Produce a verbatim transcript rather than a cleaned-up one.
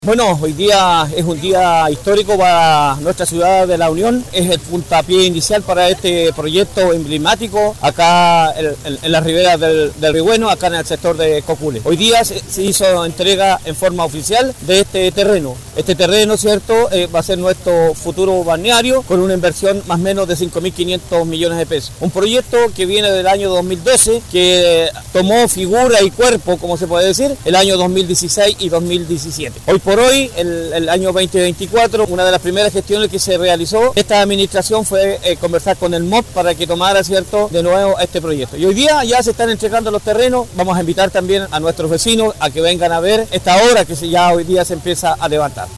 Bueno, hoy día es un día histórico para nuestra ciudad de La Unión, es el puntapié inicial para este proyecto emblemático acá en, en, en las riberas del, del Río Bueno, acá en el sector de Cocule. Hoy día se, se hizo entrega en forma oficial de este terreno. Este terreno, cierto, eh, va a ser nuestro futuro balneario con una inversión más o menos de cinco mil quinientos millones de pesos. Un proyecto que viene del año dos mil doce, que tomó figura y cuerpo, como se puede decir, el año dos mil dieciséis y dos mil diecisiete. Hoy por hoy, el, el año veinte veinticuatro, una de las primeras gestiones que se realizó esta administración fue eh, conversar con el M O P para que tomara, cierto, de nuevo este proyecto. Y hoy día ya se están entregando los terrenos. Vamos a invitar también a nuestros vecinos a que vengan a ver esta obra que ya hoy día se empieza a levantar.